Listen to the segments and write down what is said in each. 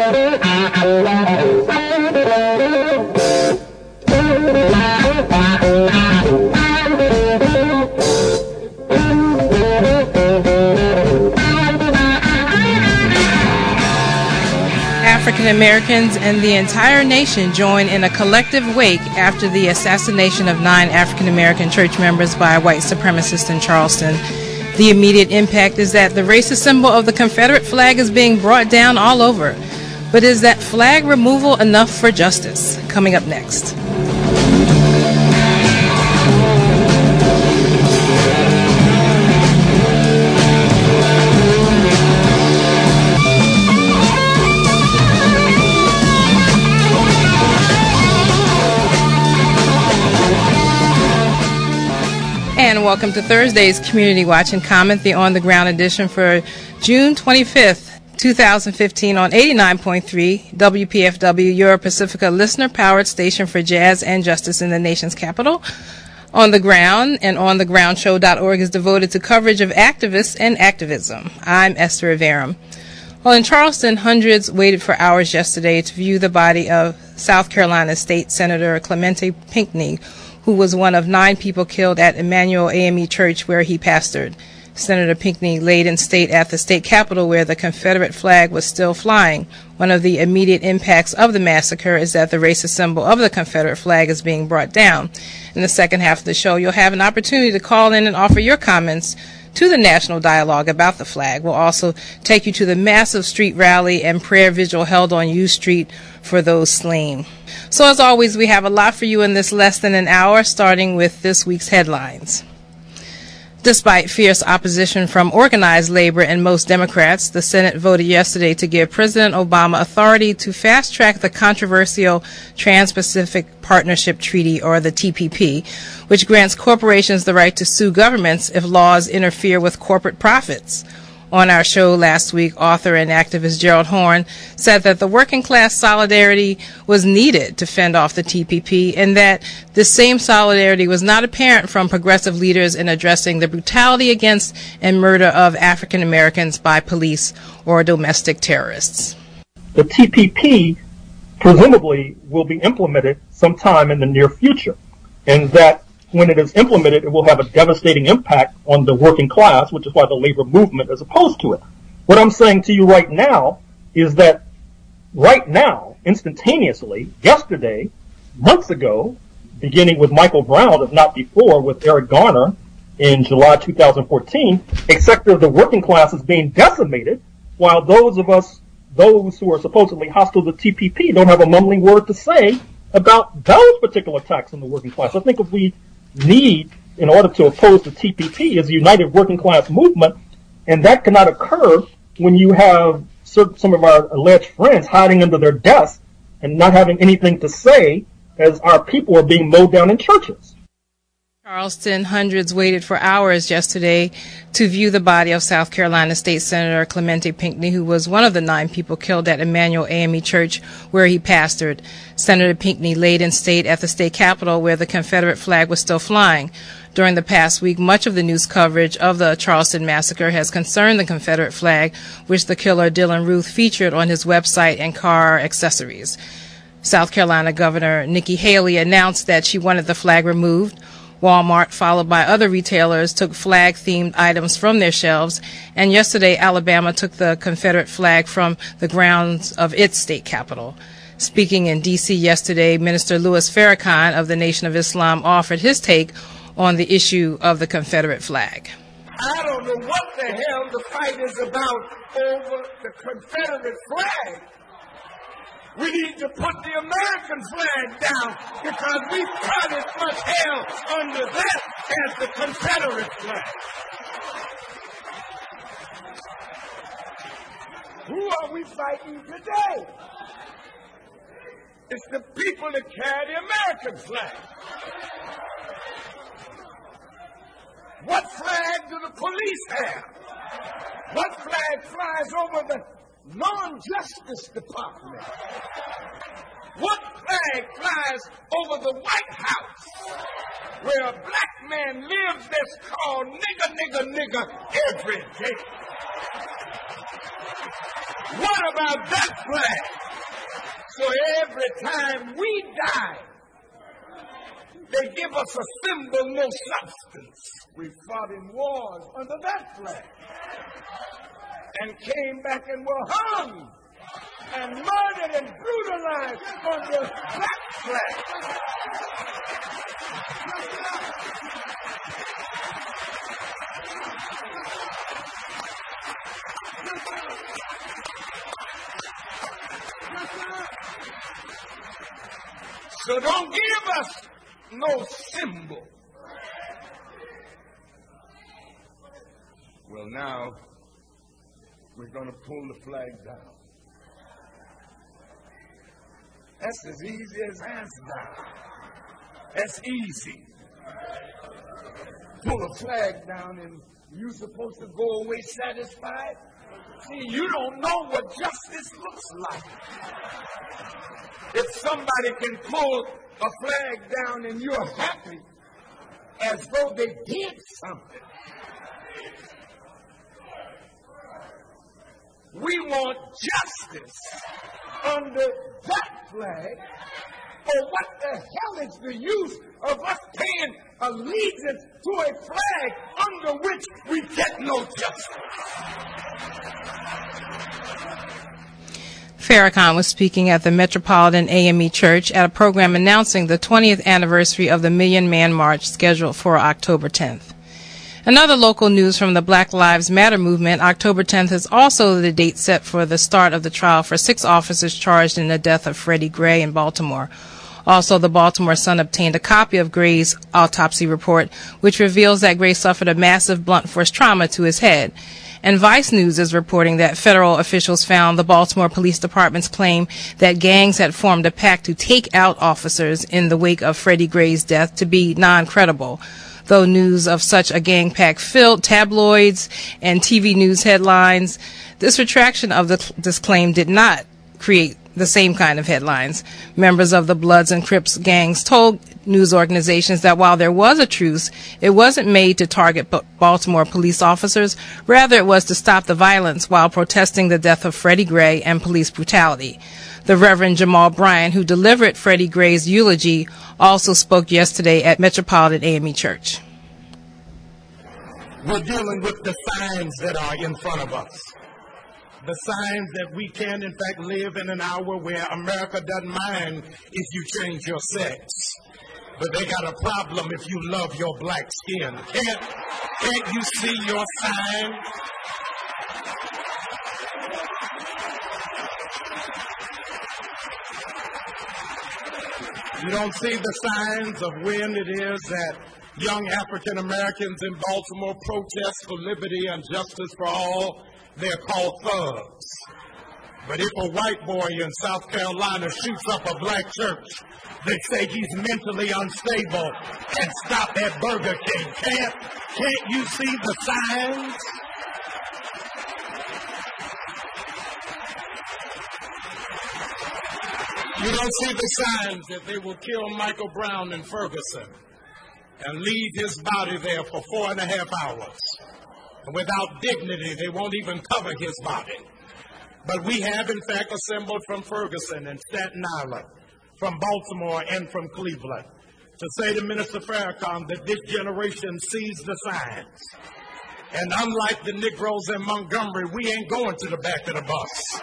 African Americans and the entire nation join in a collective wake after the assassination of 9 African American church members by a white supremacist in Charleston. The immediate impact is that the racist symbol of the Confederate flag is being brought down all over. But is that flag removal enough for justice? Coming up next. And welcome to Thursday's Community Watch and Comment, the on-the-ground edition for June 25th, 2015 on 89.3 WPFW, your Pacifica listener-powered station for jazz and justice in the nation's capital. On the Ground and onthegroundshow.org is devoted to coverage of activists and activism. I'm Esther Averum. Well, in Charleston, hundreds waited for hours yesterday to view the body of South Carolina State Senator Clemente Pinckney, who was one of 9 people killed at Emmanuel AME Church where he pastored. Senator Pinckney laid in state at the state capitol where the Confederate flag was still flying. One of the immediate impacts of the massacre is that the racist symbol of the Confederate flag is being brought down. In the second half of the show, you'll have an opportunity to call in and offer your comments to the national dialogue about the flag. We'll also take you to the massive street rally and prayer vigil held on U Street for those slain. So as always, we have a lot for you in this less than an hour, starting with this week's headlines. Despite fierce opposition from organized labor and most Democrats, the Senate voted yesterday to give President Obama authority to fast-track the controversial Trans-Pacific Partnership Treaty, or the TPP, which grants corporations the right to sue governments if laws interfere with corporate profits. On our show last week, author and activist Gerald Horne said that the working class solidarity was needed to fend off the TPP, and that this same solidarity was not apparent from progressive leaders in addressing the brutality against and murder of African Americans by police or domestic terrorists. The TPP presumably will be implemented sometime in the near future, and that when it is implemented, it will have a devastating impact on the working class, which is why the labor movement is opposed to it. What I'm saying to you right now is that right now, instantaneously, yesterday, months ago, beginning with Michael Brown, if not before, with Eric Garner in July 2014, a sector of the working class is being decimated, while those who are supposedly hostile to TPP don't have a mumbling word to say about those particular attacks on the working class. I think if we need, in order to oppose the TPP, is a united working class movement, and that cannot occur when you have some of our alleged friends hiding under their desks and not having anything to say as our people are being mowed down in churches. Charleston, hundreds waited for hours yesterday to view the body of South Carolina State Senator Clemente Pinckney, who was one of the 9 people killed at Emmanuel AME Church where he pastored. Senator Pinckney laid in state at the state capitol where the Confederate flag was still flying. During the past week, much of the news coverage of the Charleston massacre has concerned the Confederate flag, which the killer Dylan Ruth featured on his website and car accessories. South Carolina Governor Nikki Haley announced that she wanted the flag removed. Walmart, followed by other retailers, took flag-themed items from their shelves, and yesterday Alabama took the Confederate flag from the grounds of its state capitol. Speaking in D.C. yesterday, Minister Louis Farrakhan of the Nation of Islam offered his take on the issue of the Confederate flag. I don't know what the hell the fight is about over the Confederate flag. We need to put the American flag down because we've got as much hell under that as the Confederate flag. Who are we fighting today? It's the people that carry the American flag. What flag do the police have? What flag flies over the non-justice department? What flag flies over the White House, where a black man lives that's called nigger, nigger, nigger every day? What about that flag? So every time we die, they give us a symbol, no substance. We fought in wars under that flag and came back and were hung and murdered and brutalized under that flag. So don't give us no symbol. Well, now we're going to pull the flag down. That's as easy as hands down. That's easy. Pull a flag down and you're supposed to go away satisfied? See, you don't know what justice looks like. If somebody can pull a flag down and you're happy as though they did something. We want justice under that flag, or what the hell is the use of us paying allegiance to a flag under which we get no justice? Farrakhan was speaking at the Metropolitan AME Church at a program announcing the 20th anniversary of the Million Man March scheduled for October 10th. Another local news from the Black Lives Matter movement, October 10th is also the date set for the start of the trial for 6 officers charged in the death of Freddie Gray in Baltimore. Also, the Baltimore Sun obtained a copy of Gray's autopsy report, which reveals that Gray suffered a massive blunt force trauma to his head. And Vice News is reporting that federal officials found the Baltimore Police Department's claim that gangs had formed a pact to take out officers in the wake of Freddie Gray's death to be non-credible. Though news of such a gang pact filled tabloids and TV news headlines, this retraction of this claim did not create the same kind of headlines. Members of the Bloods and Crips gangs told news organizations that while there was a truce, it wasn't made to target Baltimore police officers. Rather, it was to stop the violence while protesting the death of Freddie Gray and police brutality. The Reverend Jamal Bryant, who delivered Freddie Gray's eulogy, also spoke yesterday at Metropolitan AME Church. We're dealing with the signs that are in front of us. The signs that we can, in fact, live in an hour where America doesn't mind if you change your sex. But they got a problem if you love your black skin. Can't you see your signs? You don't see the signs of when it is that young African Americans in Baltimore protest for liberty and justice for all. They're called thugs. But if a white boy in South Carolina shoots up a black church, they say he's mentally unstable and stop at Burger King. Can't you see the signs? You don't see the signs that they will kill Michael Brown in Ferguson and leave his body there for 4.5 hours. And without dignity, they won't even cover his body. But we have, in fact, assembled from Ferguson and Staten Island, from Baltimore and from Cleveland, to say to Minister Farrakhan that this generation sees the signs. And unlike the Negroes in Montgomery, we ain't going to the back of the bus.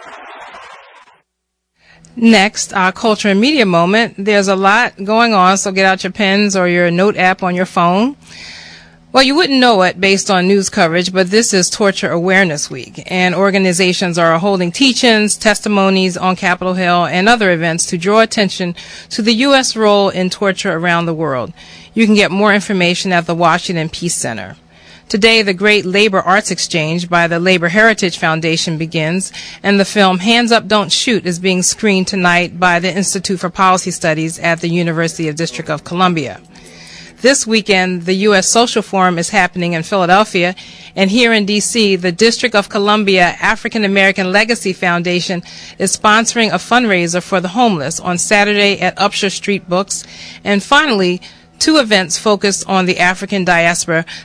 Next, our culture and media moment. There's a lot going on, so get out your pens or your note app on your phone. Well, you wouldn't know it based on news coverage, but this is Torture Awareness Week, and organizations are holding teach-ins, testimonies on Capitol Hill, and other events to draw attention to the U.S. role in torture around the world. You can get more information at the Washington Peace Center. Today, the Great Labor Arts Exchange by the Labor Heritage Foundation begins, and the film Hands Up, Don't Shoot is being screened tonight by the Institute for Policy Studies at the University of District of Columbia. This weekend, the U.S. Social Forum is happening in Philadelphia, and here in D.C., the District of Columbia African American Legacy Foundation is sponsoring a fundraiser for the homeless on Saturday at Upshur Street Books. And finally, 2 events focused on the African diaspora.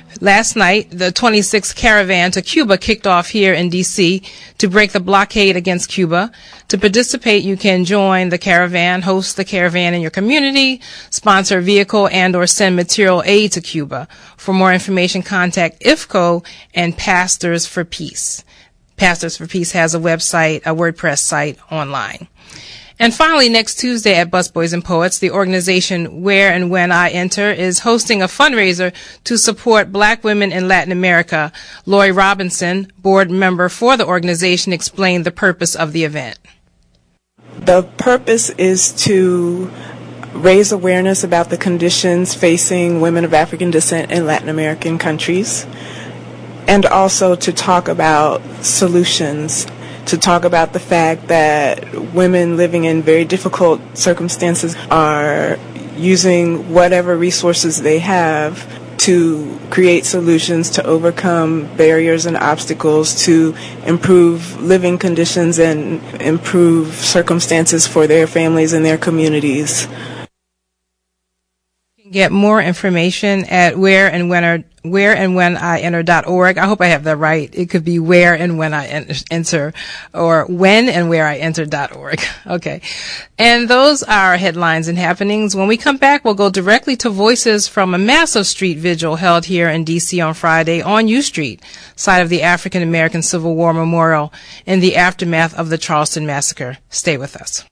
Last night, the 26th Caravan to Cuba kicked off here in D.C. to break the blockade against Cuba. To participate, you can join the caravan, host the caravan in your community, sponsor a vehicle, and or send material aid to Cuba. For more information, contact IFCO and Pastors for Peace. Pastors for Peace has a website, a WordPress site online. And finally, next Tuesday at Busboys and Poets, the organization Where and When I Enter is hosting a fundraiser to support Black women in Latin America. Lori Robinson, board member for the organization, explained the purpose of the event. The purpose is to raise awareness about the conditions facing women of African descent in Latin American countries, and also to talk about solutions, to talk about the fact that women living in very difficult circumstances are using whatever resources they have to create solutions to overcome barriers and obstacles to improve living conditions and improve circumstances for their families and their communities. Get more information at whereandwhenIenter.org. I hope I have that right. It could be where and when I enter, or when and where I enter.org. Okay. And those are headlines and happenings. When we come back, we'll go directly to voices from a massive street vigil held here in D.C. on Friday on U Street, site of the African American Civil War Memorial, in the aftermath of the Charleston Massacre. Stay with us.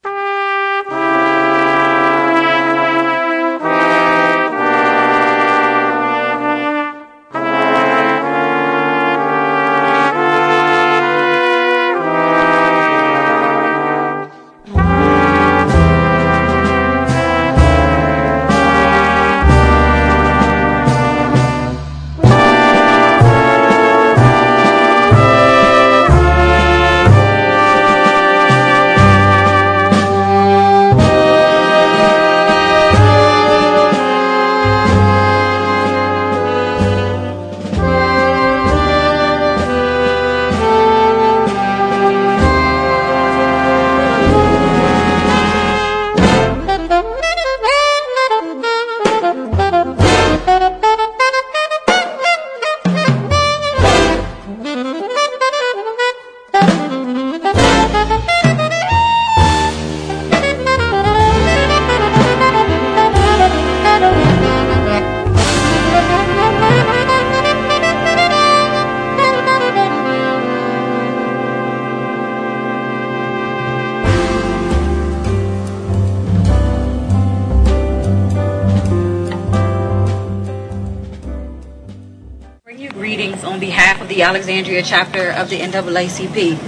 The Alexandria chapter of the NAACP.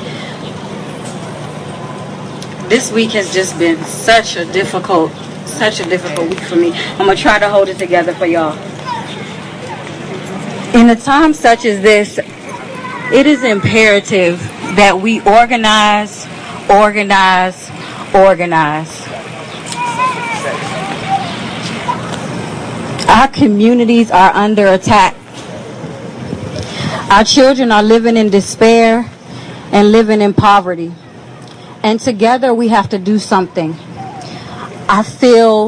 This week has just been such a difficult week for me. I'm going to try to hold it together for y'all. In a time such as this, it is imperative that we organize. Our communities are under attack. Our children are living in despair and living in poverty. And together we have to do something. I feel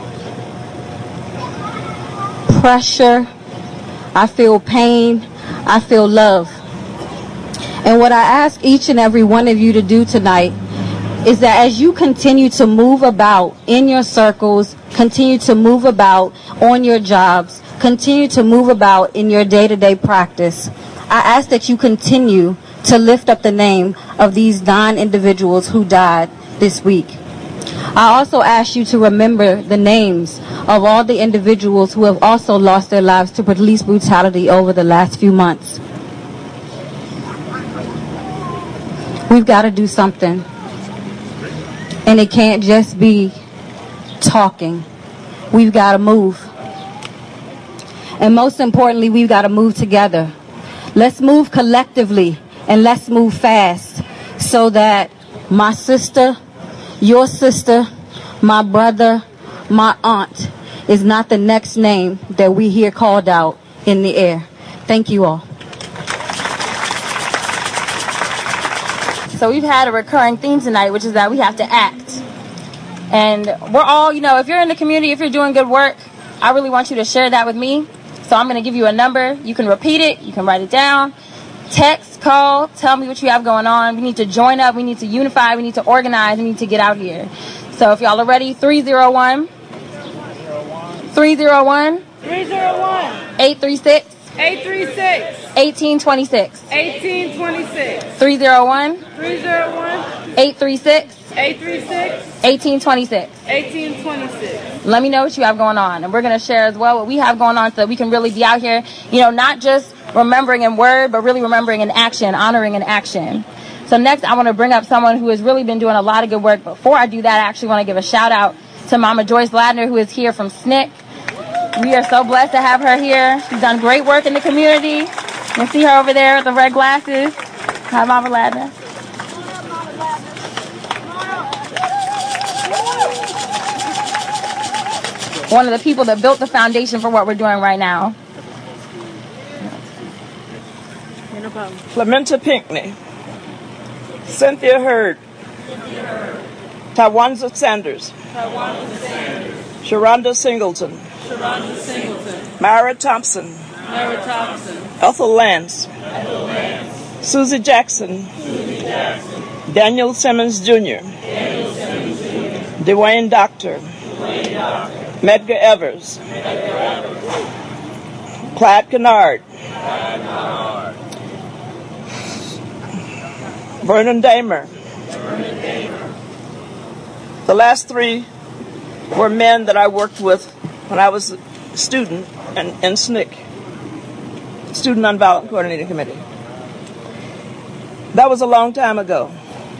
pressure. I feel pain. I feel love. And what I ask each and every one of you to do tonight is that as you continue to move about in your circles, continue to move about on your jobs, continue to move about in your day-to-day practice, I ask that you continue to lift up the name of these 9 individuals who died this week. I also ask you to remember the names of all the individuals who have also lost their lives to police brutality over the last few months. We've got to do something. And it can't just be talking. We've got to move. And most importantly, we've got to move together. Let's move collectively and let's move fast so that my sister, your sister, my brother, my aunt is not the next name that we hear called out in the air. Thank you all. So we've had a recurring theme tonight, which is that we have to act. And we're all, if you're in the community, if you're doing good work, I really want you to share that with me So I'm going to give you a number. You can repeat it. You can write it down. Text, call, tell me what you have going on. We need to join up. We need to unify. We need to organize. We need to get out here. So if y'all are ready, 301. 301. 836. 1826. 301. 836. 1826. Let me know what you have going on, and we're going to share as well what we have going on so that we can really be out here, not just remembering in word, but really remembering in action, honoring in action. So next, I want to bring up someone who has really been doing a lot of good work. Before I do that, I actually want to give a shout out to Mama Joyce Ladner, who is here from SNCC. We are so blessed to have her here. She's done great work in the community. You can see her over there with the red glasses. Hi, Mama Ladner. One of the people that built the foundation for what we're doing right now. Clementa Pinckney, Cynthia Hurd, Tawanza Sanders, Sharonda Singleton, Myra Thompson, Ethel Lance, Susie Jackson, Daniel Simmons Jr., Dwayne Doctor, Medgar Evers, Clyde Kennard, Vernon Damer. The last three were men that I worked with when I was a student in SNCC, Student Nonviolent Coordinating Committee. That was a long time ago.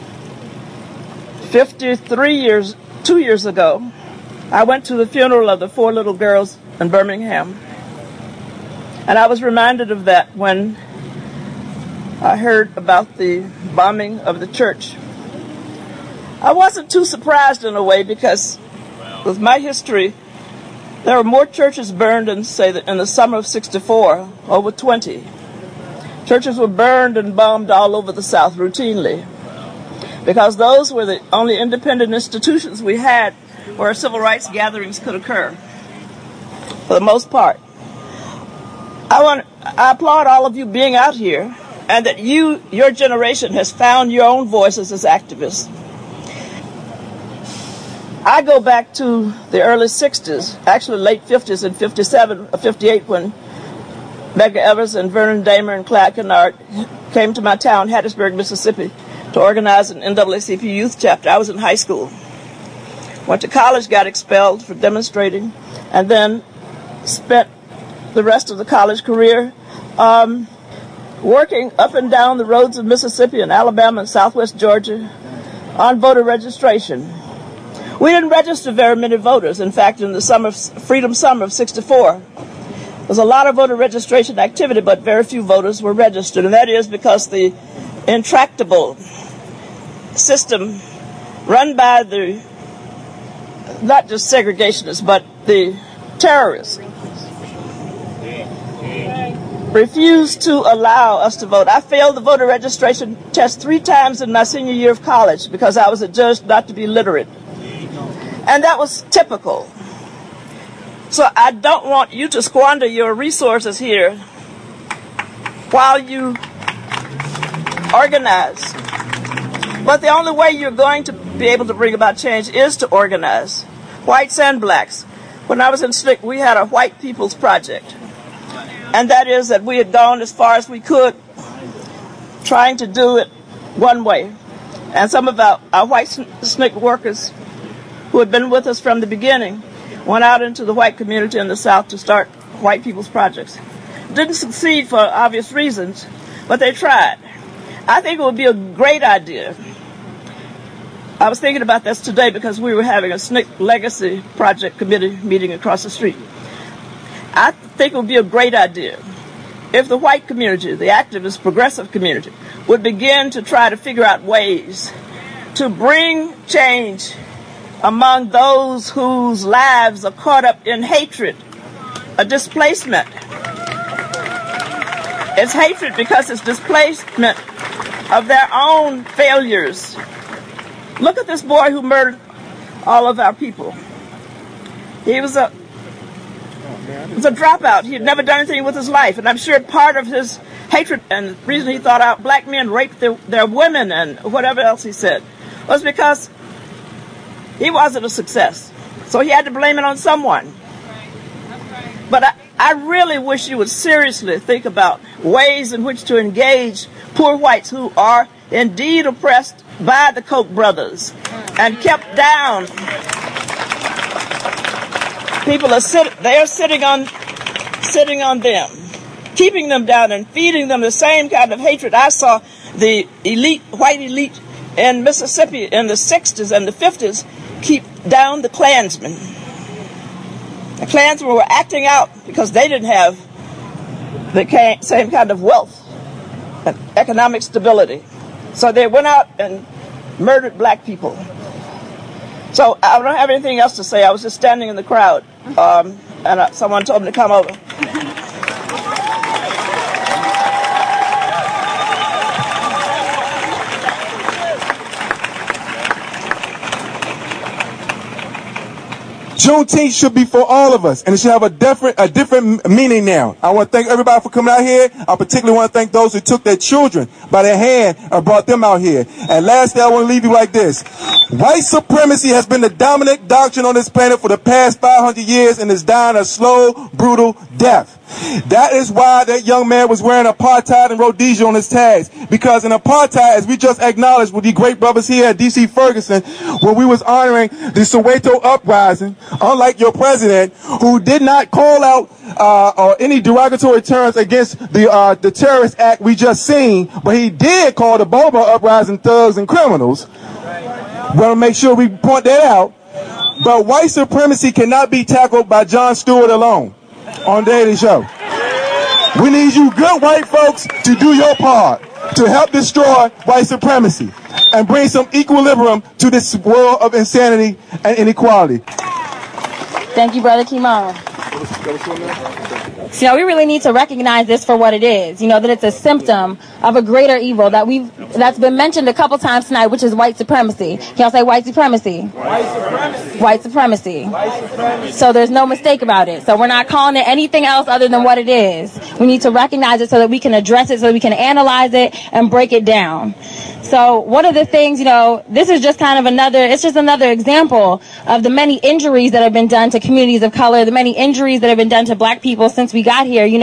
2 years ago, I went to the funeral of the 4 little girls in Birmingham. And I was reminded of that when I heard about the bombing of the church. I wasn't too surprised in a way because with my history, there were more churches burned in, in the summer of '64, over 20. Churches were burned and bombed all over the South routinely because those were the only independent institutions we had where civil rights gatherings could occur, for the most part. I applaud all of you being out here, and that your generation has found your own voices as activists. I go back to the early 60s, actually late 50s and 57 or 58, when Medgar Evers and Vernon Damer and Clyde Kennard came to my town, Hattiesburg, Mississippi, to organize an NAACP youth chapter. I was in high school. Went to college, got expelled for demonstrating, and then spent the rest of the college career working up and down the roads of Mississippi and Alabama and Southwest Georgia on voter registration. We didn't register very many voters. In fact, in the Freedom Summer of '64, there was a lot of voter registration activity, but very few voters were registered, and that is because the intractable system run by the, not just segregationists, but the terrorists, refused to allow us to vote. I failed the voter registration test 3 times in my senior year of college because I was adjudged not to be literate. And that was typical. So I don't want you to squander your resources here while you organize. But the only way you're going to be able to bring about change is to organize. Whites and blacks. When I was in SNCC, we had a White People's Project. And that is that we had gone as far as we could trying to do it one way. And some of our white SNCC workers who had been with us from the beginning went out into the white community in the South to start White People's Projects. Didn't succeed for obvious reasons, but they tried. I think it would be a great idea. I was thinking about this today because we were having a SNCC Legacy Project Committee meeting across the street. I think it would be a great idea if the white community, the activist, progressive community, would begin to try to figure out ways to bring change among those whose lives are caught up in hatred, a displacement. It's hatred because it's displacement of their own failures. Look at this boy who murdered all of our people. He was a was a dropout. He had never done anything with his life. And I'm sure part of his hatred and the reason he thought out black men raped their women and whatever else he said was because he wasn't a success. So he had to blame it on someone. But I really wish you would seriously think about ways in which to engage poor whites who are indeed oppressed by the Koch brothers and kept down. People are sitting on them, keeping them down and feeding them the same kind of hatred. I saw the white elite in Mississippi in the 60s and the 50s keep down the Klansmen. The Klansmen were acting out because they didn't have the same kind of wealth and economic stability. So they went out and murdered black people. So I don't have anything else to say. I was just standing in the crowd, and someone told me to come over. Juneteenth should be for all of us, and it should have a different meaning now. I want to thank everybody for coming out here. I particularly want to thank those who took their children by their hand and brought them out here. And lastly, I want to leave you like this. White supremacy has been the dominant doctrine on this planet for the past 500 years and is dying a slow, brutal death. That is why that young man was wearing apartheid and Rhodesia on his tags. Because in apartheid, as we just acknowledged with the great brothers here at D.C. Ferguson, when we was honoring the Soweto uprising, unlike your president, who did not call out or any derogatory terms against the terrorist act we just seen, but he did call the Bobo uprising thugs and criminals. We'll make sure we point that out. But white supremacy cannot be tackled by Jon Stewart alone on Daily Show. We need you good white folks to do your part to help destroy white supremacy and bring some equilibrium to this world of insanity and inequality. Thank you, Brother Kimon. So, we really need to recognize this for what it is. That it's a symptom of a greater evil that's been mentioned a couple times tonight, which is white supremacy. Can y'all say white supremacy? White supremacy. White supremacy. White supremacy. So there's no mistake about it. So we're not calling it anything else other than what it is. We need to recognize it so that we can address it, so that we can analyze it and break it down. So one of the things, this is just kind of another example of the many injuries that have been done to communities of color, the many injuries that have been done to black people since we got here.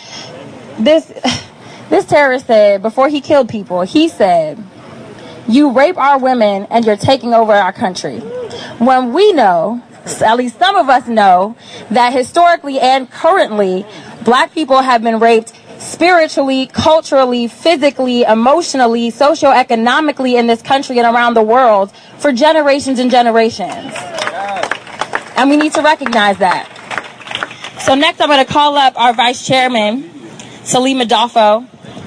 This terrorist said, before he killed people, he said, "You rape our women and you're taking over our country." When we know, at least some of us know, that historically and currently, black people have been raped spiritually, culturally, physically, emotionally, socioeconomically in this country and around the world for generations and generations. And we need to recognize that. So next I'm going to call up our Vice Chairman, Salim Adolfo.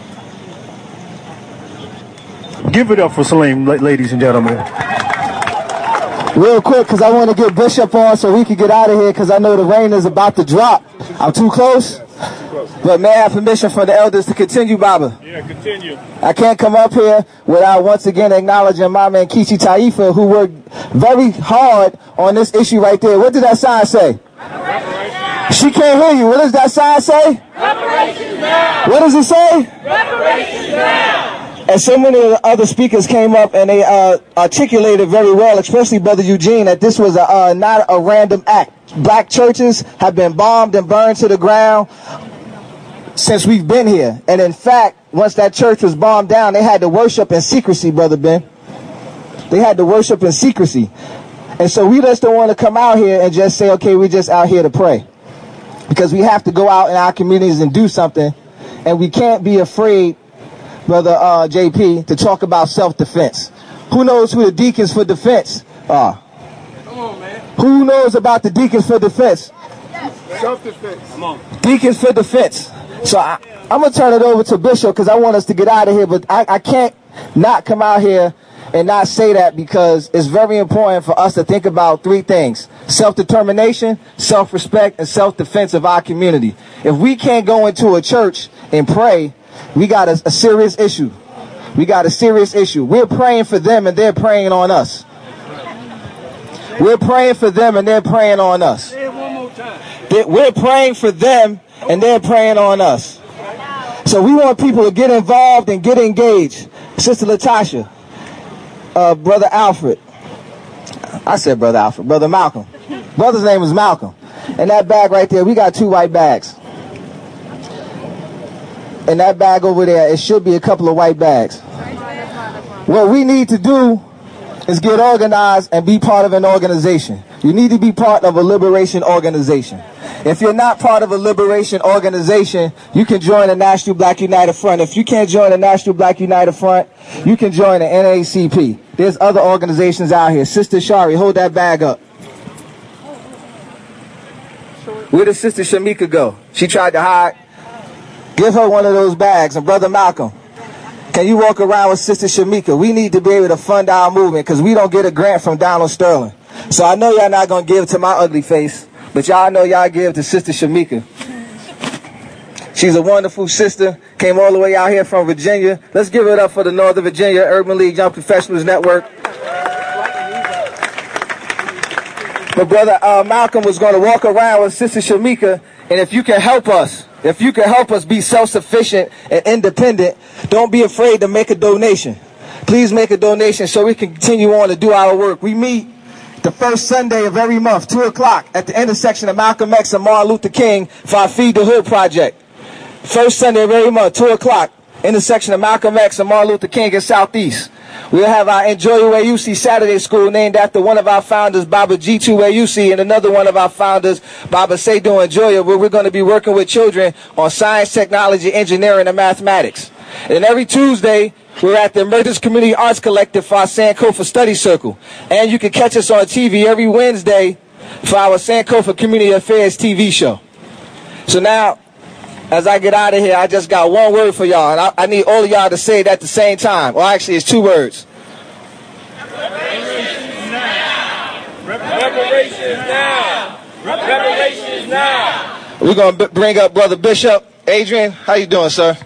Give it up for Salim, ladies and gentlemen. Real quick, because I want to get Bishop on so we can get out of here, because I know the rain is about to drop. I'm too close? But may I have permission for the elders to continue, Baba? Yeah, continue. I can't come up here without once again acknowledging my man Kichi Taifa, who worked very hard on this issue right there. What did that sign say? She can't hear you. What does that sign say? Reparations now. What does it say? Reparations now. And so many of the other speakers came up and they articulated very well, especially Brother Eugene, that this was not a random act. Black churches have been bombed and burned to the ground since we've been here. And in fact, once that church was bombed down, they had to worship in secrecy, Brother Ben. They had to worship in secrecy. And so we just don't want to come out here and just say, okay, we're just out here to pray. Because we have to go out in our communities and do something. And we can't be afraid, Brother JP, to talk about self-defense. Who knows who the deacons for defense are? Come on, man. Who knows about the deacons for defense? Self-defense. Come on. Deacons for defense. So I'm going to turn it over to Bishop because I want us to get out of here. But I can't not come out here and not say that, because it's very important for us to think about three things: self-determination, self-respect, and self-defense of our community. If we can't go into a church and pray, we got a serious issue. We got a serious issue. We're praying for them and they're praying on us. We're praying for them and they're praying on us. We're praying for them, and they're praying on us. So we want people to get involved and get engaged. Sister Latasha, Brother Alfred. I said Brother Alfred. Brother Malcolm. Brother's name is Malcolm. In that bag right there, we got 2 white bags. In that bag over there, it should be a couple of white bags. What we need to do is get organized and be part of an organization. You need to be part of a liberation organization. If you're not part of a liberation organization, you can join the National Black United Front. If you can't join the National Black United Front, you can join the NAACP. There's other organizations out here. Sister Shari, hold that bag up. Where did Sister Shamika go? She tried to hide. Give her one of those bags. And Brother Malcolm, can you walk around with Sister Shamika? We need to be able to fund our movement because we don't get a grant from Donald Sterling. So I know y'all not going to give to my ugly face, but y'all know y'all give to Sister Shamika. She's a wonderful sister, came all the way out here from Virginia. Let's give it up for the Northern Virginia Urban League Young Professionals Network. But Brother Malcolm was going to walk around with Sister Shamika, and if you can help us be self-sufficient and independent, don't be afraid to make a donation. Please make a donation so we can continue on to do our work. We meet the first Sunday of every month, 2 o'clock, at the intersection of Malcolm X and Martin Luther King for our Feed the Hood project. First Sunday of every month, 2 o'clock, intersection of Malcolm X and Martin Luther King in Southeast. We'll have our Enjoy Your AUC Saturday School named after one of our founders, Baba G2 AUC, and another one of our founders, Baba Seydou Enjoya, where we're going to be working with children on science, technology, engineering, and mathematics. And every Tuesday, we're at the Emergence Community Arts Collective for our Sankofa Study Circle. And you can catch us on TV every Wednesday for our Sankofa Community Affairs TV show. So now, as I get out of here, I just got one word for y'all, and I need all of y'all to say it at the same time. Well, actually, it's 2 words. Reparations now! Reparations now! Reparations now! We're going to bring up Brother Bishop. Adrian, how you doing, sir?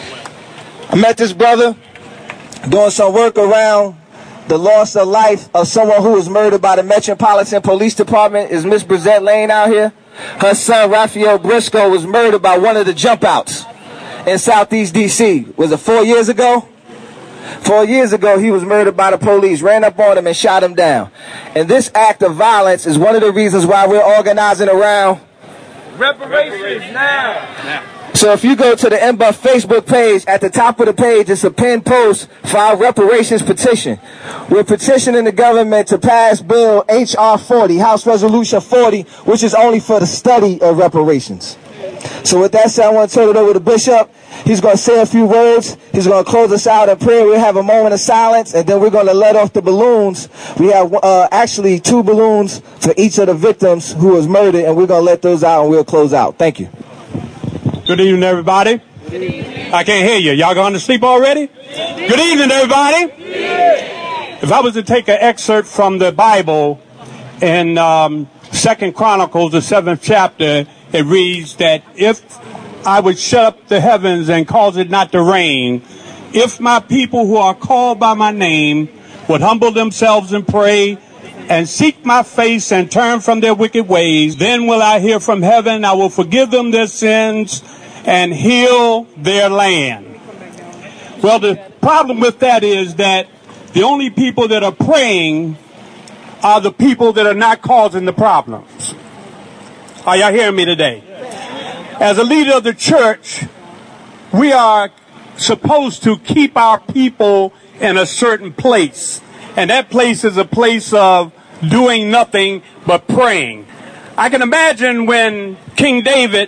I met this brother doing some work around the loss of life of someone who was murdered by the Metropolitan Police Department. Is Miss Brizette Lane out here? Her son, Raphael Briscoe, was murdered by one of the jump outs in Southeast D.C. Was it 4 years ago? 4 years ago, he was murdered by the police, ran up on him and shot him down. And this act of violence is one of the reasons why we're organizing around Reparations now! So if you go to the MBUF Facebook page, at the top of the page, it's a pinned post for our reparations petition. We're petitioning the government to pass Bill H.R. 40, House Resolution 40, which is only for the study of reparations. So with that said, I want to turn it over to Bishop. He's going to say a few words. He's going to close us out in prayer. We'll have a moment of silence, and then we're going to let off the balloons. We have actually 2 balloons for each of the victims who was murdered, and we're going to let those out, and we'll close out. Thank you. Good evening, everybody. Good evening. I can't hear you. Y'all going to sleep already? Good evening, everybody. If I was to take an excerpt from the Bible in 2 Chronicles, the 7th chapter, it reads that if I would shut up the heavens and cause it not to rain, if my people who are called by my name would humble themselves and pray and seek my face and turn from their wicked ways, then will I hear from heaven, I will forgive them their sins and heal their land. Well, the problem with that is that the only people that are praying are the people that are not causing the problems. Are y'all hearing me today? As a leader of the church, we are supposed to keep our people in a certain place. And that place is a place of doing nothing but praying. I can imagine when King David,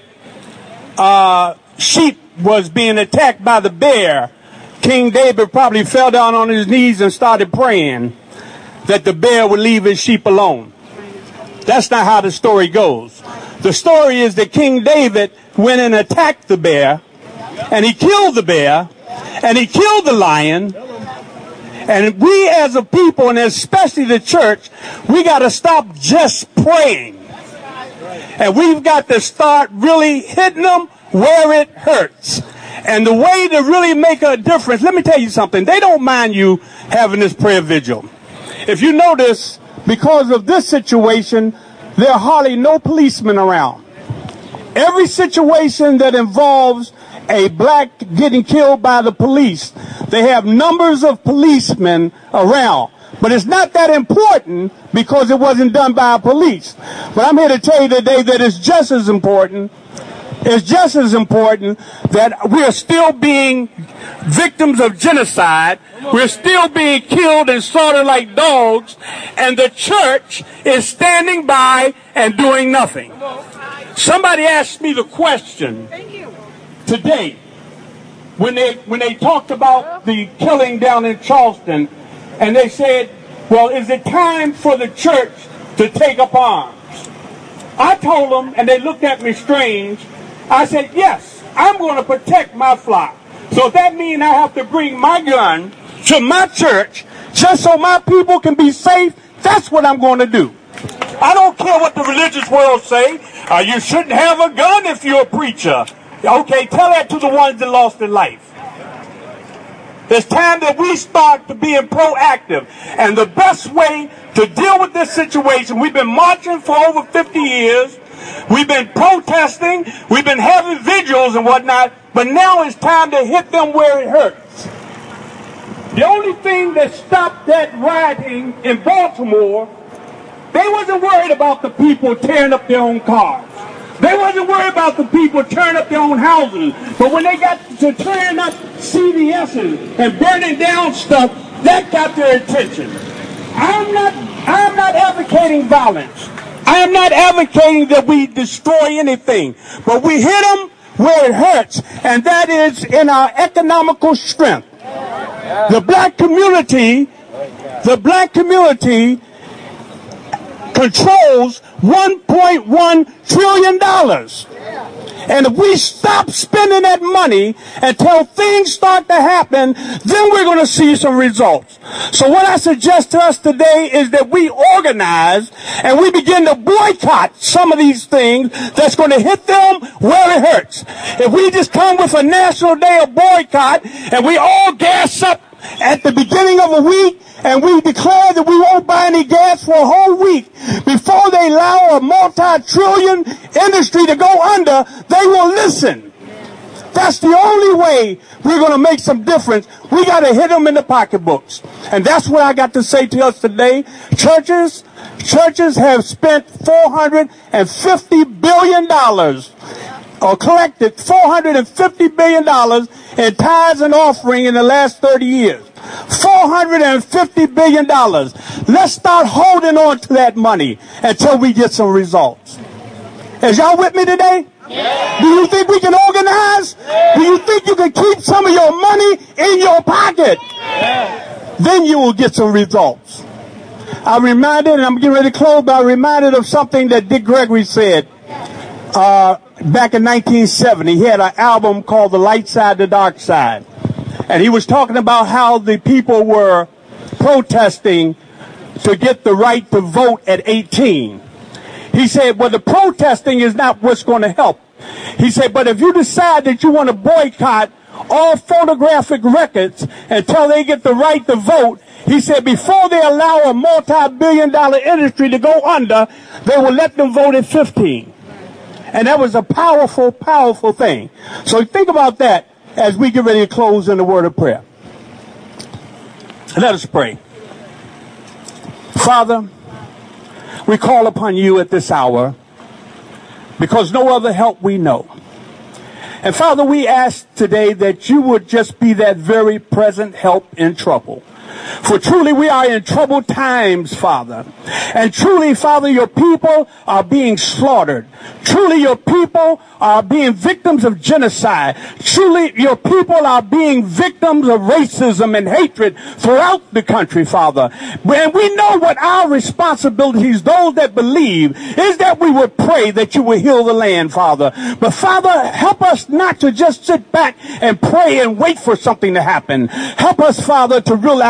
sheep was being attacked by the bear, King David probably fell down on his knees and started praying that the bear would leave his sheep alone. That's not how the story goes. The story is that King David went and attacked the bear, and he killed the bear, and he killed the lion. And we as a people, and especially the church, we got to stop just praying. And we've got to start really hitting them where it hurts. And the way to really make a difference, let me tell you something. They don't mind you having this prayer vigil. If you notice, because of this situation, there are hardly no policemen around. Every situation that involves a black getting killed by the police, they have numbers of policemen around. But it's not that important because it wasn't done by a police. But I'm here to tell you today that it's just as important. It's just as important that we are still being victims of genocide. We're still being killed and slaughtered like dogs. And the church is standing by and doing nothing. Somebody asked me the question today when they talked about the killing down in Charleston, and they said, well, is it time for the church to take up arms? I told them, and they looked at me strange, I said, yes, I'm going to protect my flock. So if that means I have to bring my gun to my church just so my people can be safe, that's what I'm going to do. I don't care what the religious world say. You shouldn't have a gun if you're a preacher. Okay, tell that to the ones that lost their life. It's time that we start to being proactive. And the best way to deal with this situation, we've been marching for over 50 years. We've been protesting. We've been having vigils and whatnot. But now it's time to hit them where it hurts. The only thing that stopped that rioting in Baltimore, they wasn't worried about the people tearing up their own cars. They wasn't worried about the people tearing up their own houses. But when they got to tearing up CVS's and burning down stuff, that got their attention. I'm not advocating violence. I am not advocating that we destroy anything. But we hit them where it hurts, and that is in our economical strength. The black community controls $1.1 trillion. And if we stop spending that money until things start to happen, then we're going to see some results. So what I suggest to us today is that we organize and we begin to boycott some of these things that's going to hit them where it hurts. If we just come with a national day of boycott and we all gas up at the beginning of a week, and we declare that we won't buy any gas for a whole week before they allow a multi-trillion industry to go under, they will listen. That's the only way we're going to make some difference. We got to hit them in the pocketbooks. And that's what I got to say to us today. Churches have spent $450 billion or collected $450 billion in tithes and offering in the last 30 years. $450 billion. Let's start holding on to that money until we get some results. Is y'all with me today? Yeah. Do you think we can organize? Yeah. Do you think you can keep some of your money in your pocket? Yeah. Then you will get some results. I'm reminded, and I'm getting ready to close, but I'm reminded of something that Dick Gregory said back in 1970. He had an album called The Light Side, The Dark Side. And he was talking about how the people were protesting to get the right to vote at 18. He said, well, the protesting is not what's going to help. He said, but if you decide that you want to boycott all photographic records until they get the right to vote, he said, before they allow a multi-billion-dollar industry to go under, they will let them vote at 15. And that was a powerful, powerful thing. So think about that as we get ready to close in the word of prayer. Let us pray. Father, we call upon you at this hour because no other help we know. And Father, we ask today that you would just be that very present help in trouble. For truly we are in troubled times, Father. And truly, Father, your people are being slaughtered. Truly, your people are being victims of genocide. Truly, your people are being victims of racism and hatred throughout the country, Father. And we know what our responsibilities, those that believe, is that we would pray that you would heal the land, Father. But Father, help us not to just sit back and pray and wait for something to happen. Help us, Father, to realize that we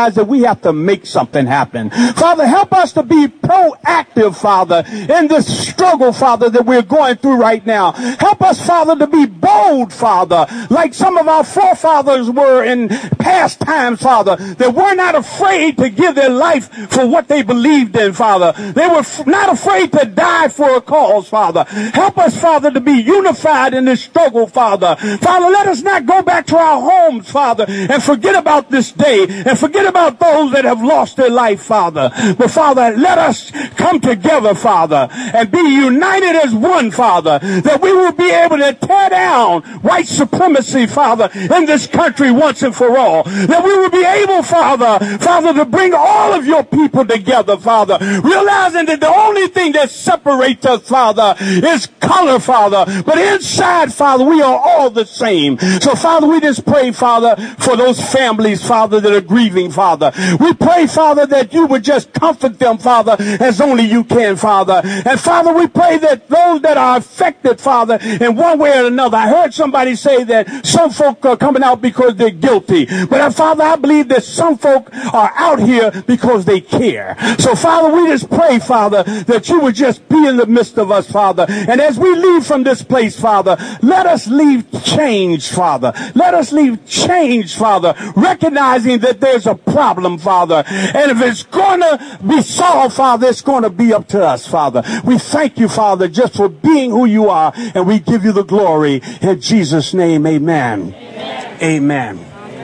have to make something happen. Father, help us to be proactive, Father, in this struggle, Father, that we're going through right now. Help us, Father, to be bold, Father, like some of our forefathers were in past times, Father, that were not afraid to give their life for what they believed in, Father. They were not afraid to die for a cause, Father. Help us, Father, to be unified in this struggle, Father. Father, let us not go back to our homes, Father, and forget about this day and forget about those that have lost their life, Father. But, Father, let us come together, Father, and be united as one, Father, that we will be able to tear down white supremacy, Father, in this country once and for all. That we will be able, Father, to bring all of your people together, Father, realizing that the only thing that separates us, Father, is color, Father. But inside, Father, we are all the same. So, Father, we just pray, Father, for those families, Father, that are grieving, Father. We pray, Father, that you would just comfort them, Father, as only you can, Father. And, Father, we pray that those that are affected, Father, in one way or another. I heard somebody say that some folk are coming out because they're guilty. But, Father, I believe that some folk are out here because they care. So, Father, we just pray, Father, that you would just be in the midst of us, Father. And as we leave from this place, Father, let us leave changed, Father. Let us leave changed, Father, recognizing that there's a problem, Father. And if it's going to be solved, Father, it's going to be up to us, Father. We thank you, Father, just for being who you are, and we give you the glory. In Jesus' name, amen. Amen. Amen.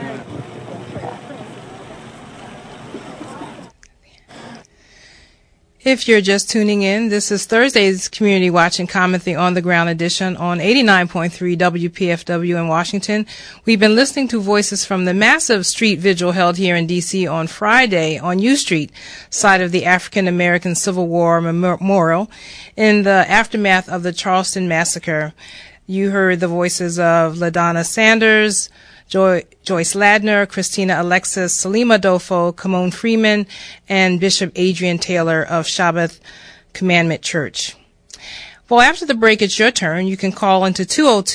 If you're just tuning in, this is Thursday's Community Watch and Comment, the On the Ground edition on 89.3 WPFW in Washington. We've been listening to voices from the massive street vigil held here in D.C. on Friday on U Street, site of the African American Civil War Memorial, in the aftermath of the Charleston Massacre. You heard the voices of LaDonna Sanders, Joyce Ladner, Christina Alexis, Salima Dofo, Kamon Freeman, and Bishop Adrian Taylor of Shabbat Commandment Church. Well, after the break, it's your turn. You can call into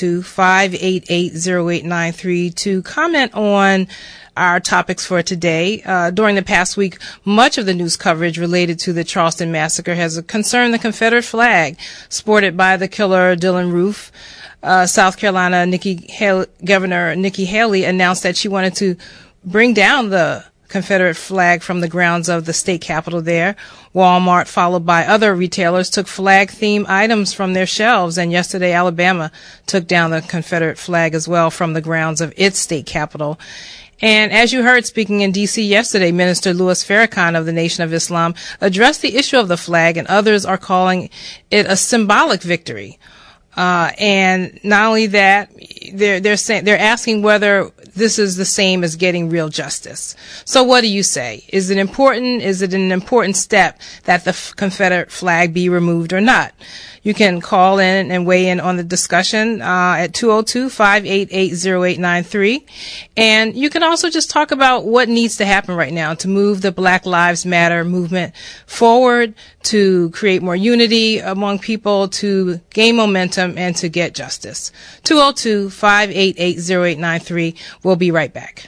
202-588-0893 to comment on our topics for today. During the past week, much of the news coverage related to the Charleston Massacre has concerned the Confederate flag sported by the killer Dylann Roof. South Carolina Governor Nikki Haley announced that she wanted to bring down the Confederate flag from the grounds of the state capitol there. Walmart, followed by other retailers, took flag-themed items from their shelves, and yesterday Alabama took down the Confederate flag as well from the grounds of its state capitol. And as you heard, speaking in D.C. yesterday, Minister Louis Farrakhan of the Nation of Islam addressed the issue of the flag, and others are calling it a symbolic victory. And not only that, they're asking whether this is the same as getting real justice. So what do you say? Is it an important step that the Confederate flag be removed or not? You can call in and weigh in on the discussion at 202-588-0893. And you can also just talk about what needs to happen right now to move the Black Lives Matter movement forward, to create more unity among people, to gain momentum, and to get justice. 202-588-0893. We'll be right back.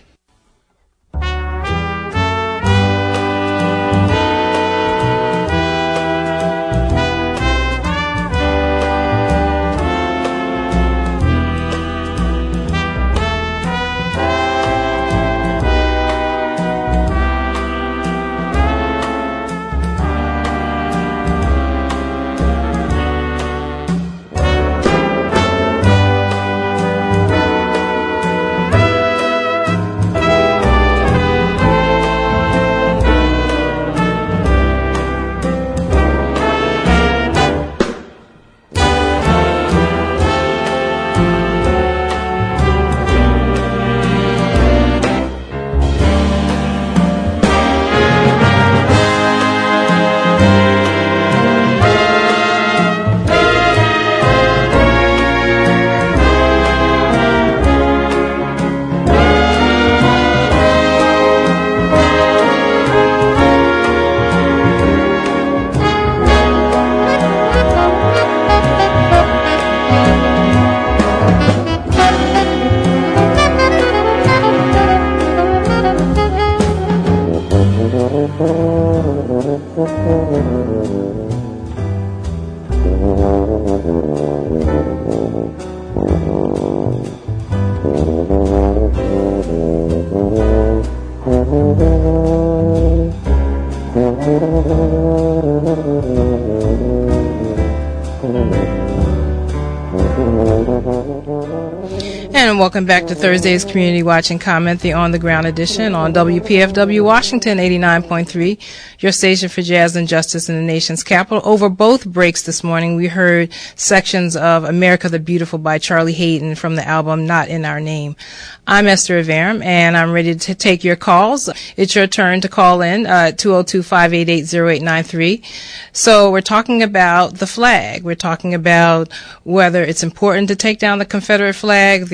And welcome back to Thursday's Community Watch and Comment, the on-the-ground edition on WPFW Washington 89.3, your station for jazz and justice in the nation's capital. Over both breaks this morning, we heard sections of America the Beautiful by Charlie Hayden from the album Not in Our Name. I'm Esther Averum, and I'm ready to take your calls. It's your turn to call in, 202-588-0893. So we're talking about the flag. We're talking about whether it's important to take down the Confederate flag,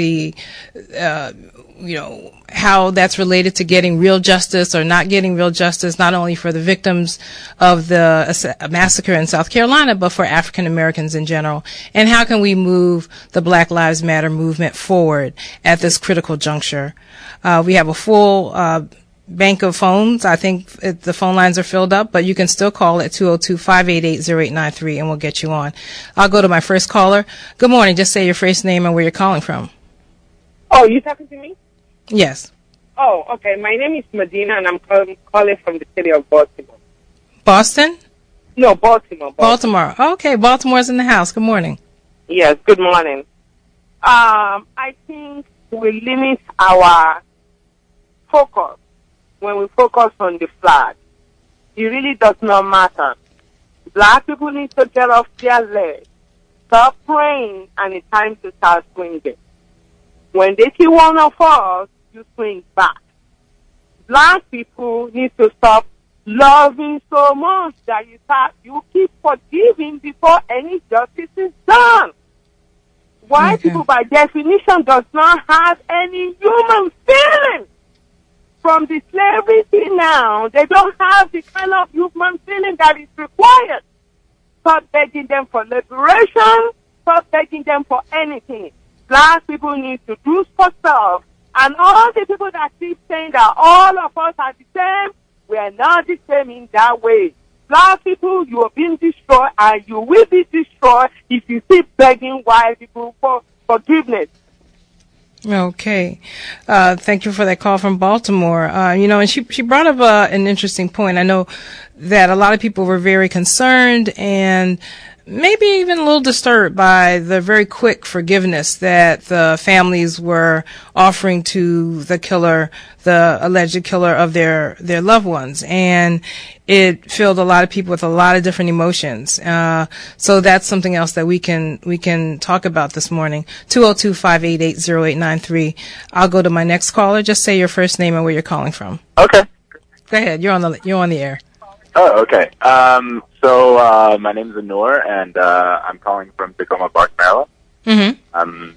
how that's related to getting real justice or not getting real justice, not only for the victims of the massacre in South Carolina, but for African Americans in general. And how can we move the Black Lives Matter movement forward at this critical juncture? We have a full bank of phones. I think the phone lines are filled up, but you can still call at 202-588-0893 and we'll get you on. I'll go to my first caller. Good morning. Just say your first name and where you're calling from. Oh, you talking to me? Yes. Oh, okay. My name is Medina, and I'm calling from the city of Baltimore. Boston? No, Baltimore. Baltimore. Okay, Baltimore's in the house. Good morning. Yes, good morning. I think we limit our focus when we focus on the flag. It really does not matter. Black people need to get off their legs, stop praying, and it's time to start swinging. When they kill one of us, you swing back. Black people need to stop loving so much that you keep forgiving before any justice is done. White people, by definition, does not have any human feeling. From the slavery till now, they don't have the kind of human feeling that is required. Stop begging them for liberation. Stop begging them for anything. Black people need to do for stuff. And all the people that keep saying that all of us are the same, we are not the same in that way. Black people, you are being destroyed, and you will be destroyed if you keep begging white people for forgiveness. Okay. Thank you for that call from Baltimore. And she brought up an interesting point. I know that a lot of people were very concerned and maybe even a little disturbed by the very quick forgiveness that the families were offering to the killer, the alleged killer of their loved ones. And it filled a lot of people with a lot of different emotions. So that's something else that we can talk about this morning. 202-588-0893. I'll go to my next caller. Just say your first name and where you're calling from. Okay. Go ahead. You're on the air. Oh, okay. So my name is Anur, and I'm calling from Tacoma Park, Maryland. Mm-hmm. And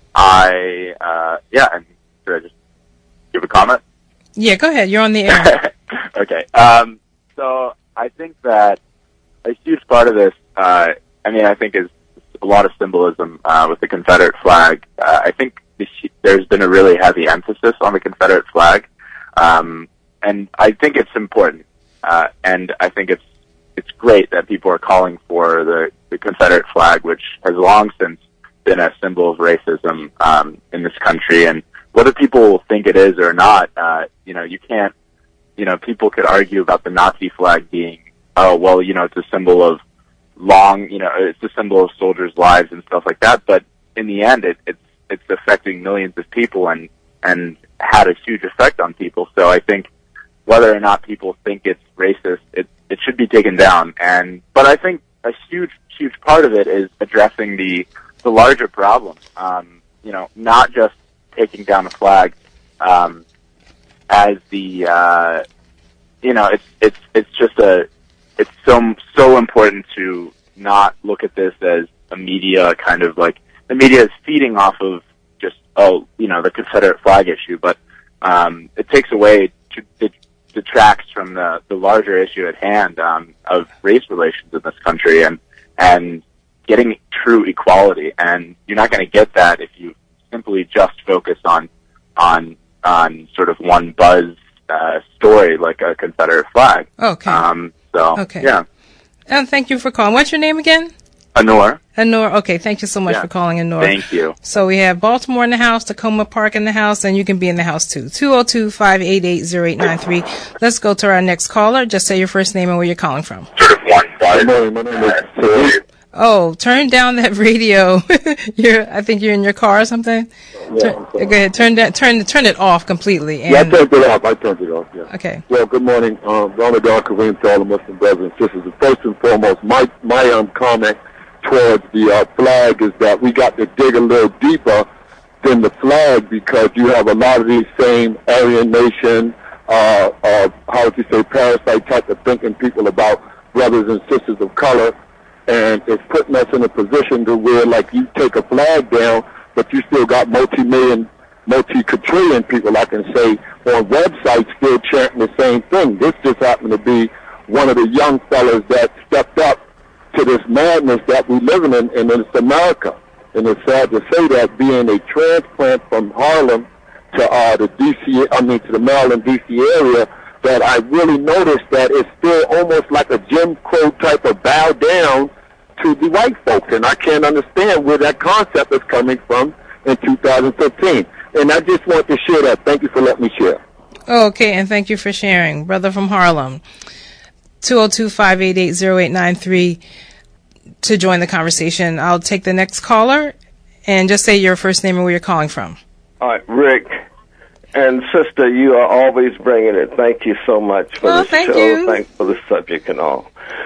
should I just give a comment? Yeah, go ahead. You're on the air. Okay. So I think that a huge part of this, I think is a lot of symbolism with the Confederate flag. I think there's been a really heavy emphasis on the Confederate flag, and I think it's important. And I think it's great that people are calling for the Confederate flag, which has long since been a symbol of racism in this country. And whether people think it is or not, you can't. People could argue about the Nazi flag being, it's a symbol of it's a symbol of soldiers' lives and stuff like that. But in the end, it's affecting millions of people and had a huge effect on people. So I think whether or not people think it's racist, it should be taken down. But I think a huge part of it is addressing the larger problem. Not just taking down the flag as the it's so important to not look at this as a media kind of like the media is feeding off of just the Confederate flag issue, but it takes away it detracts from the larger issue at hand of race relations in this country and getting true equality. And you're not going to get that if you simply just focus on sort of one buzz story like a Confederate flag. Okay. So, Okay. yeah. And thank you for calling. What's your name again? Anor. Anor. Okay, thank you so much for calling, Anor. Thank you. So we have Baltimore in the house, Tacoma Park in the house, and you can be in the house too. 202-588-0893. Let's go to our next caller. Just say your first name and where you're calling from. Good morning. My name is Oh, turn down that radio. I think you're in your car or something. Go ahead. Turn it off completely. And I turned it off. Yeah. Okay. Well, good morning. Ramadan Kareem to all the Muslim brothers and sisters. First and foremost, my comment towards the flag is that we got to dig a little deeper than the flag, because you have a lot of these same Aryan nation, how would you say, parasite type of thinking people about brothers and sisters of color. And it's putting us in a position to where, like, you take a flag down, but you still got multi-quadrillion people, I can say, on websites still chanting the same thing. This just happened to be one of the young fellas that stepped up to this madness that we're living in, and it's America. And it's sad to say that, being a transplant from Harlem to the Maryland, D.C. area, that I really noticed that it's still almost like a Jim Crow type of bow down to the white folks, and I can't understand where that concept is coming from in 2015. And I just want to share that. Thank you for letting me share. Okay, and thank you for sharing. Brother from Harlem, 202-588-0893 to join the conversation. I'll take the next caller, and just say your first name and where you're calling from. All right, Rick. And sister, you are always bringing it. Thank you so much for the show. You. Thanks for the subject and all.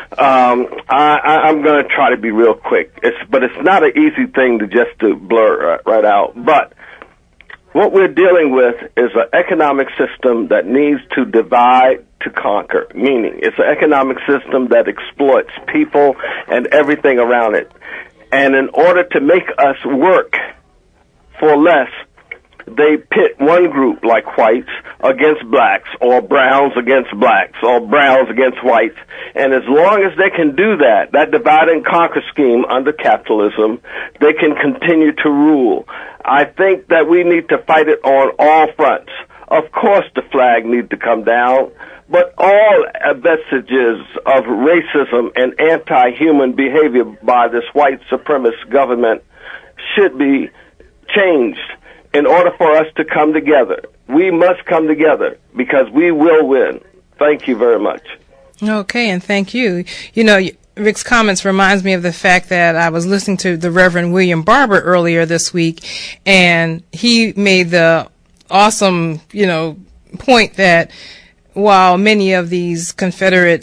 I'm going to try to be real quick. But it's not an easy thing to blur right out. But what we're dealing with is an economic system that needs to divide to conquer. Meaning, it's an economic system that exploits people and everything around it. And in order to make us work for less, they pit one group, like whites, against blacks, or browns against blacks, or browns against whites. And as long as they can do that divide and conquer scheme under capitalism, they can continue to rule. I think that we need to fight it on all fronts. Of course the flag needs to come down, but all vestiges of racism and anti-human behavior by this white supremacist government should be changed. In order for us to come together, we must come together, because we will win. Thank you very much. Okay, and thank you. You know, Rick's comments reminds me of the fact that I was listening to the Reverend William Barber earlier this week, and he made the awesome, point that while many of these Confederate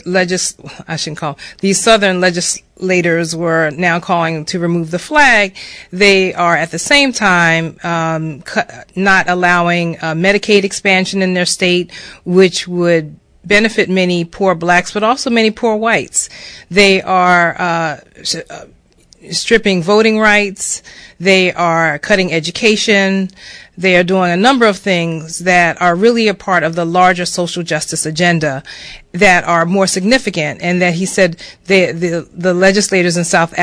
these Southern legislators were now calling to remove the flag, they are at the same time not allowing Medicaid expansion in their state, which would benefit many poor blacks, but also many poor whites. They are stripping voting rights. They are cutting education. They are doing a number of things that are really a part of the larger social justice agenda that are more significant, and that he said the legislators in South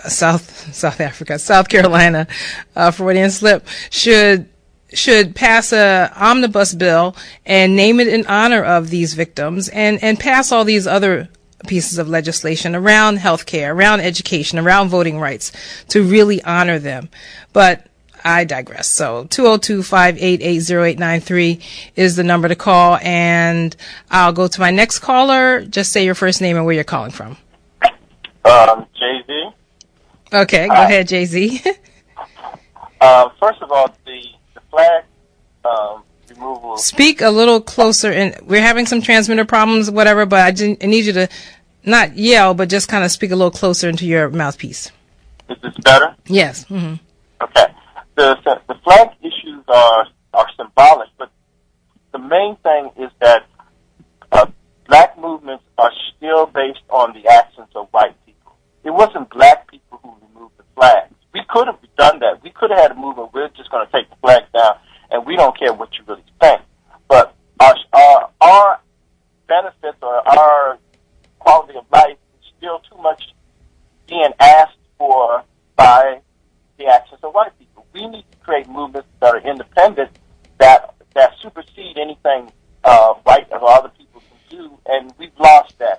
Carolina, Freudian slip, should pass a omnibus bill and name it in honor of these victims, and pass all these other pieces of legislation around healthcare, around education, around voting rights to really honor them. But I digress. So 202-588-0893 is the number to call, and I'll go to my next caller. Just say your first name and where you're calling from. Jay-Z. Okay, go ahead, Jay-Z. First of all, the flag removal. Speak a little closer, and we're having some transmitter problems, whatever, but I need you to not yell, but just kind of speak a little closer into your mouthpiece. Is this better? Yes. Mm-hmm. Okay. The flag issues are symbolic, but the main thing is that black movements are still based on the actions of white people. It wasn't black people who removed the flag. We could have done that. We could have had a movement, we're just going to take the flag down, and we don't care what you really think. But our benefits or our quality of life is still too much being asked for by the actions of white people. We need to create movements that are independent, that supersede anything white or other people can do, and we've lost that. It used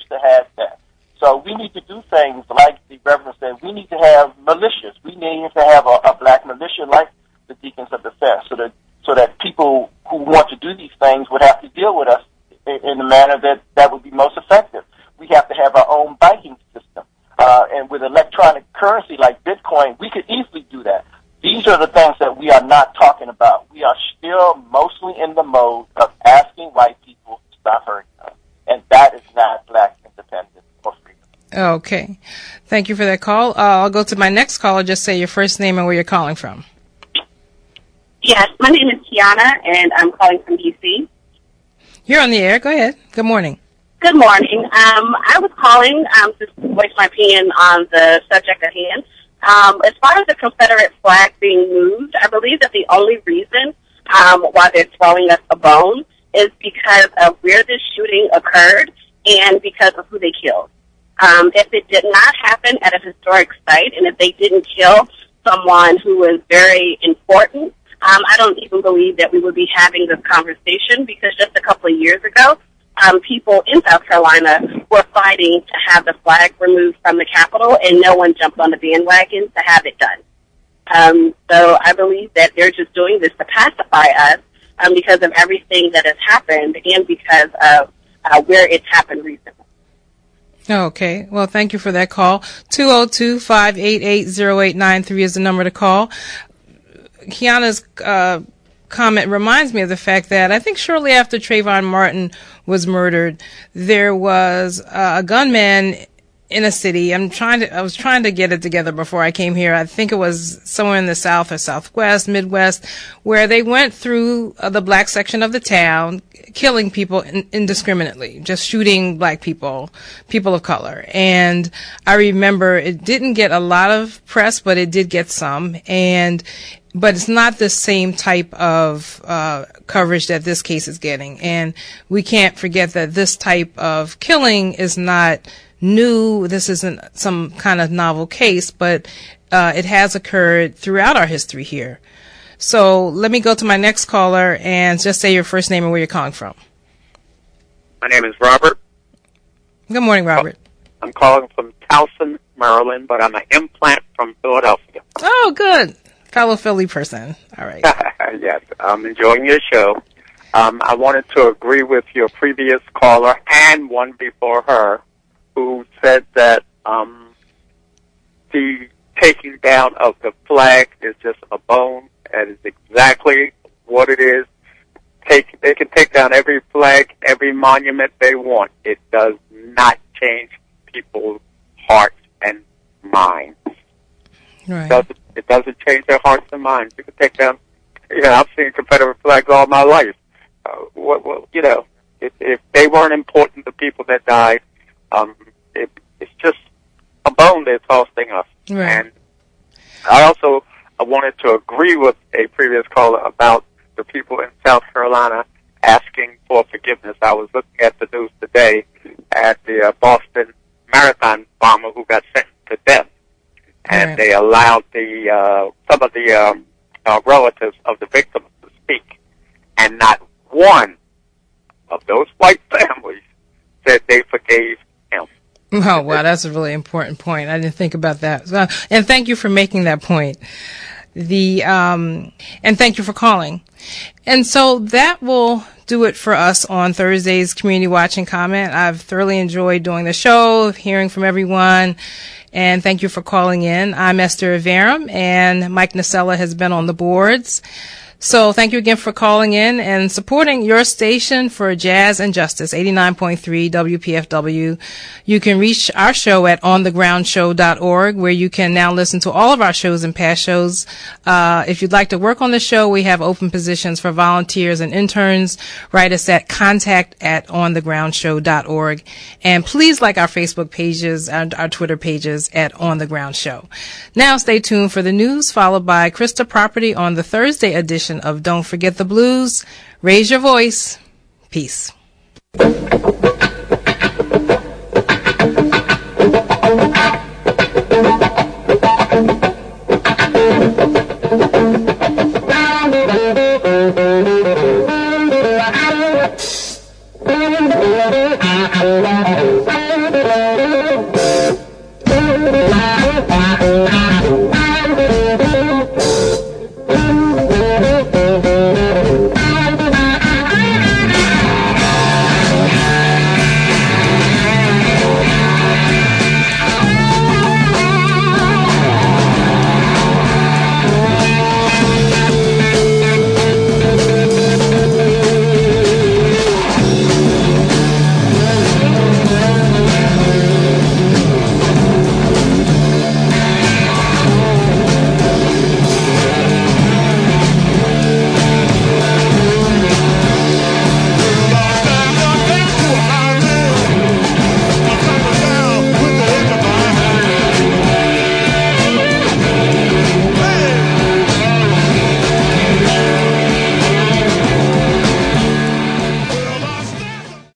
used to have that. So we need to do things like the Reverend said. We need to have militias. We need to have a black militia like the Deacons of Defense, so that people who want to do these things would have to deal with us in a manner that would be most effective. We have to have our own banking system. And with electronic currency like Bitcoin, we could easily do that. These are the things that we are not talking about. We are still mostly in the mode of asking white people to stop hurting us. And that is not black independence or freedom. Okay. Thank you for that call. I'll go to my next caller. Just say your first name and where you're calling from. Yes, my name is Kiana, and I'm calling from D.C. You're on the air. Go ahead. Good morning. Good morning. I was calling to voice my opinion on the subject at hand. As far as the Confederate flag being moved, I believe that the only reason why they're throwing us a bone is because of where this shooting occurred and because of who they killed. If it did not happen at a historic site and if they didn't kill someone who was very important, I don't even believe that we would be having this conversation, because just a couple of years ago, people in South Carolina were fighting to have the flag removed from the Capitol, and no one jumped on the bandwagon to have it done. So I believe that they're just doing this to pacify us because of everything that has happened and because of where it's happened recently. Okay. Well, thank you for that call. 202-588-0893 is the number to call. Kiana's comment reminds me of the fact that I think shortly after Trayvon Martin was murdered, there was a gunman in a city. I was trying to get it together before I came here. I think it was somewhere in the South or Southwest, Midwest, where they went through the black section of the town, killing people indiscriminately, just shooting black people of color. And I remember it didn't get a lot of press, but it did get some. But it's not the same type of coverage that this case is getting. And we can't forget that this type of killing is not new. This isn't some kind of novel case, but it has occurred throughout our history here. So let me go to my next caller and just say your first name and where you're calling from. My name is Robert. Good morning, Robert. I'm calling from Towson, Maryland, but I'm an implant from Philadelphia. Oh, good. Fellow Philly person. All right. Yes, I'm enjoying your show. I wanted to agree with your previous caller and one before her who said that the taking down of the flag is just a bone. That is exactly what it is. They can take down every flag, every monument they want. It does not change people's hearts and minds. Right. It doesn't change their hearts and minds. You can take down, I've seen Confederate flags all my life. If they weren't important, the people that died, it's just a bone they're tossing us. Right. And I wanted to agree with a previous caller about the people in South Carolina asking for forgiveness. I was looking at the news today at the Boston Marathon bomber who got sentenced to death. And they allowed some of the relatives of the victims to speak, and not one of those white families said they forgave him. Oh, wow, that's a really important point. I didn't think about that. And thank you for making that point. And thank you for calling. And so that will do it for us on Thursday's Community Watch and Comment. I've thoroughly enjoyed doing the show, hearing from everyone. And thank you for calling in. I'm Esther Averum, and Mike Nacella has been on the boards. So thank you again for calling in and supporting your station for Jazz and Justice, 89.3 WPFW. You can reach our show at onthegroundshow.org, where you can now listen to all of our shows and past shows. If you'd like to work on the show, we have open positions for volunteers and interns. Write us at contact@onthegroundshow.org. And please like our Facebook pages and our Twitter pages at On The Ground Show. Now stay tuned for the news, followed by Krista Property on the Thursday edition of Don't Forget the Blues. Raise your voice. Peace. Thank you.